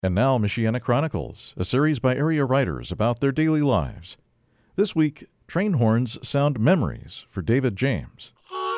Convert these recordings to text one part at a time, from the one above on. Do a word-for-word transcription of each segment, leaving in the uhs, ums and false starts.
And now, Michiana Chronicles, a series by area writers about their daily lives. This week, train horns sound memories for David James.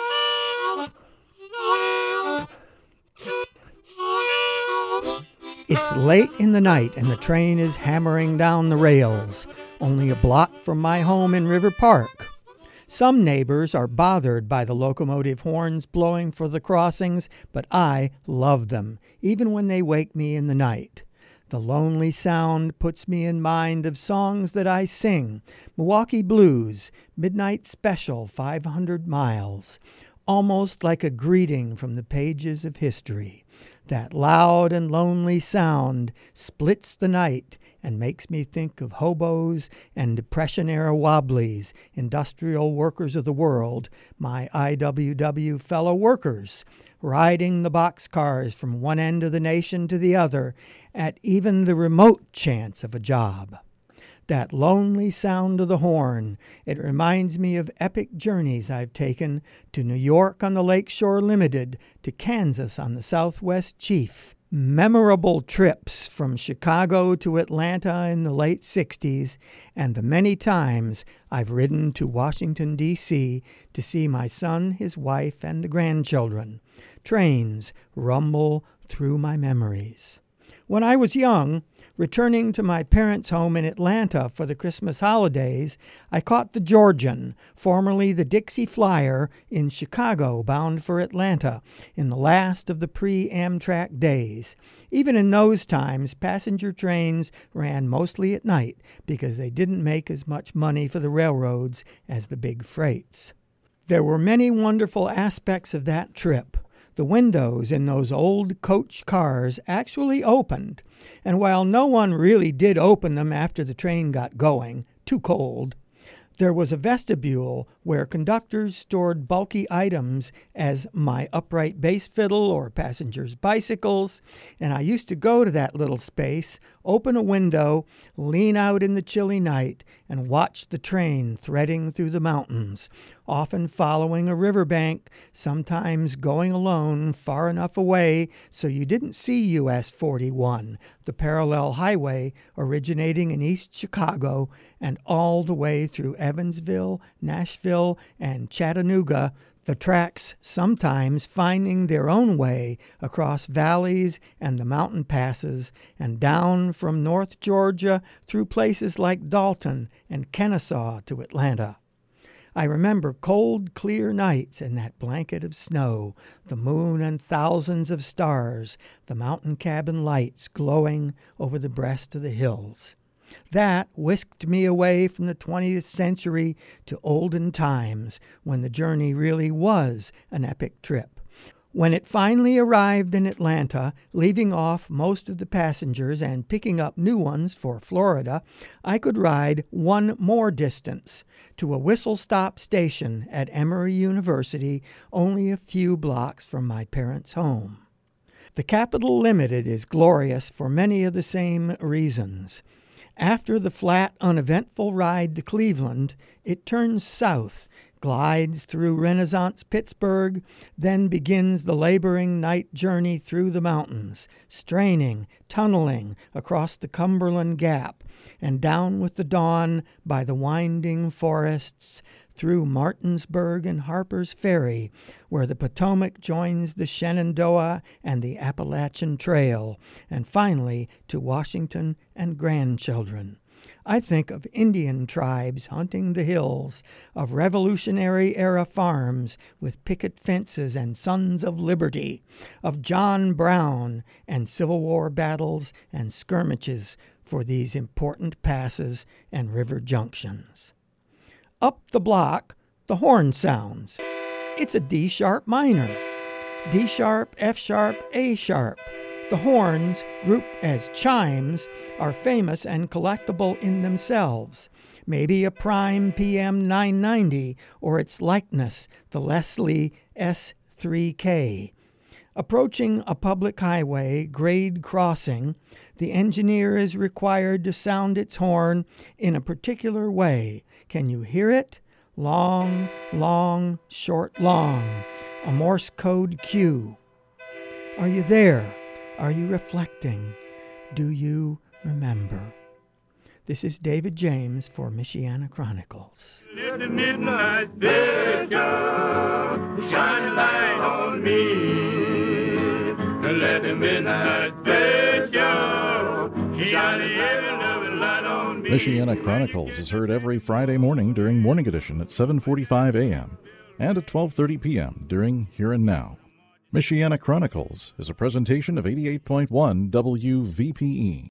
It's late in the night and the train is hammering down the rails, only a block from my home in River Park. Some neighbors are bothered by the locomotive horns blowing for the crossings, but I love them, even when they wake me in the night. The lonely sound puts me in mind of songs that I sing, Milwaukee Blues, Midnight Special, five hundred miles, almost like a greeting from the pages of history. That loud and lonely sound splits the night and makes me think of hobos and Depression-era wobblies, industrial workers of the world, my I W W fellow workers, riding the boxcars from one end of the nation to the other at even the remote chance of a job. That lonely sound of the horn, it reminds me of epic journeys I've taken to New York on the Lakeshore Limited, to Kansas on the Southwest Chief. Memorable trips from Chicago to Atlanta in the late sixties, and the many times I've ridden to Washington, D C to see my son, his wife, and the grandchildren. Trains rumble through my memories. When I was young, returning to my parents' home in Atlanta for the Christmas holidays, I caught the Georgian, formerly the Dixie Flyer, in Chicago, bound for Atlanta, in the last of the pre-Amtrak days. Even in those times, passenger trains ran mostly at night because they didn't make as much money for the railroads as the big freights. There were many wonderful aspects of that trip. The windows in those old coach cars actually opened, and while no one really did open them after the train got going, too cold, there was a vestibule where conductors stored bulky items as my upright bass fiddle or passengers' bicycles, and I used to go to that little space, open a window, lean out in the chilly night, and watch the train threading through the mountains, often following a riverbank, sometimes going alone far enough away so you didn't see U S forty-one, the parallel highway originating in East Chicago and all the way through Evansville, Nashville, and Chattanooga, the tracks sometimes finding their own way across valleys and the mountain passes and down from North Georgia through places like Dalton and Kennesaw to Atlanta. I remember cold, clear nights in that blanket of snow, the moon and thousands of stars, the mountain cabin lights glowing over the breast of the hills. That whisked me away from the twentieth century to olden times, when the journey really was an epic trip. When it finally arrived in Atlanta, leaving off most of the passengers and picking up new ones for Florida, I could ride one more distance to a whistle-stop station at Emory University, only a few blocks from my parents' home. The Capital Limited is glorious for many of the same reasons. After the flat, uneventful ride to Cleveland, it turns south, glides through Renaissance Pittsburgh, then begins the laboring night journey through the mountains, straining, tunneling across the Cumberland Gap, and down with the dawn by the winding forests, through Martinsburg and Harper's Ferry, where the Potomac joins the Shenandoah and the Appalachian Trail, and finally to Washington and grandchildren. I think of Indian tribes hunting the hills, of Revolutionary-era farms with picket fences and Sons of Liberty, of John Brown and Civil War battles and skirmishes for these important passes and river junctions. Up the block, the horn sounds. It's a D-sharp minor. D-sharp, F-sharp, A-sharp. The horns, grouped as chimes, are famous and collectible in themselves. Maybe a prime P M nine ninety or its likeness, the Leslie S three K. Approaching a public highway, grade crossing, the engineer is required to sound its horn in a particular way. Can you hear it? Long, long, short, long. A Morse code cue. Are you there? Are you reflecting? do you remember? This is David James for Michiana Chronicles. Let the midnight special shine a light on me. Let the midnight special shine a heavy loving light on me. Michiana Chronicles is heard every Friday morning during Morning Edition at seven forty-five a.m. and at twelve thirty p.m. during Here and Now. Michiana Chronicles is a presentation of eighty-eight point one W V P E.